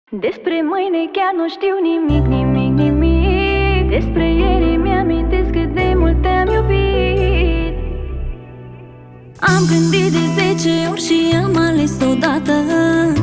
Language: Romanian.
Despre mâine chiar nu știu nimic, nimic, nimic. Despre ieri mi-amintesc cât de mult te-am iubit. Am gândit de 10 ori și am ales odată.